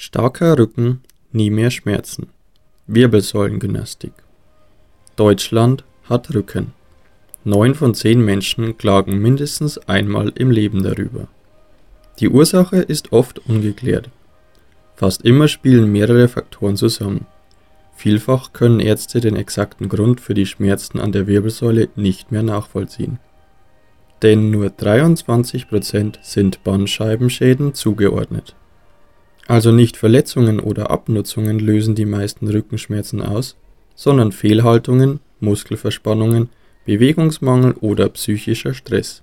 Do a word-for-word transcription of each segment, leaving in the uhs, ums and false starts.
Starker Rücken, nie mehr Schmerzen. Wirbelsäulengymnastik. Deutschland hat Rücken. Neun von zehn Menschen klagen mindestens einmal im Leben darüber. Die Ursache ist oft ungeklärt. Fast immer spielen mehrere Faktoren zusammen. Vielfach können Ärzte den exakten Grund für die Schmerzen an der Wirbelsäule nicht mehr nachvollziehen. Denn nur dreiundzwanzig Prozent sind Bandscheibenschäden zugeordnet. Also nicht Verletzungen oder Abnutzungen lösen die meisten Rückenschmerzen aus, sondern Fehlhaltungen, Muskelverspannungen, Bewegungsmangel oder psychischer Stress.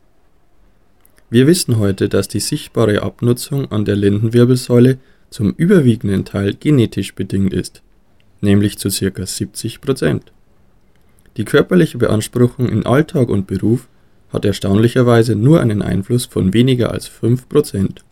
Wir wissen heute, dass die sichtbare Abnutzung an der Lendenwirbelsäule zum überwiegenden Teil genetisch bedingt ist, nämlich zu ca. siebzig Prozent. Die körperliche Beanspruchung in Alltag und Beruf hat erstaunlicherweise nur einen Einfluss von weniger als fünf Prozent.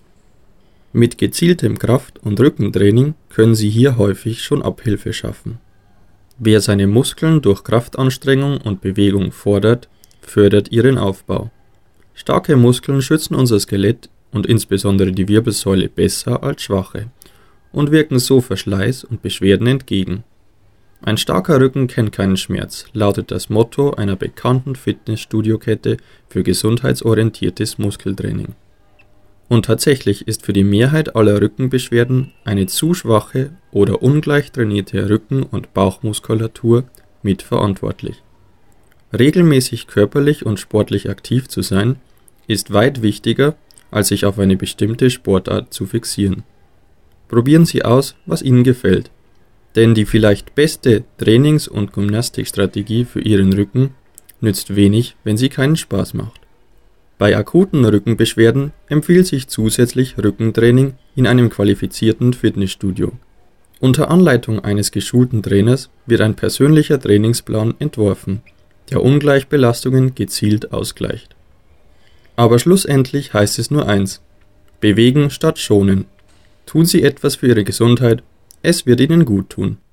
Mit gezieltem Kraft- und Rückentraining können Sie hier häufig schon Abhilfe schaffen. Wer seine Muskeln durch Kraftanstrengung und Bewegung fordert, fördert ihren Aufbau. Starke Muskeln schützen unser Skelett und insbesondere die Wirbelsäule besser als schwache und wirken so Verschleiß und Beschwerden entgegen. Ein starker Rücken kennt keinen Schmerz, lautet das Motto einer bekannten Fitnessstudio-Kette für gesundheitsorientiertes Muskeltraining. Und tatsächlich ist für die Mehrheit aller Rückenbeschwerden eine zu schwache oder ungleich trainierte Rücken- und Bauchmuskulatur mitverantwortlich. Regelmäßig körperlich und sportlich aktiv zu sein, ist weit wichtiger, als sich auf eine bestimmte Sportart zu fixieren. Probieren Sie aus, was Ihnen gefällt. Denn die vielleicht beste Trainings- und Gymnastikstrategie für Ihren Rücken nützt wenig, wenn sie keinen Spaß macht. Bei akuten Rückenbeschwerden empfiehlt sich zusätzlich Rückentraining in einem qualifizierten Fitnessstudio. Unter Anleitung eines geschulten Trainers wird ein persönlicher Trainingsplan entworfen, der Ungleichbelastungen gezielt ausgleicht. Aber schlussendlich heißt es nur eins: Bewegen statt schonen. Tun Sie etwas für Ihre Gesundheit, es wird Ihnen gut tun.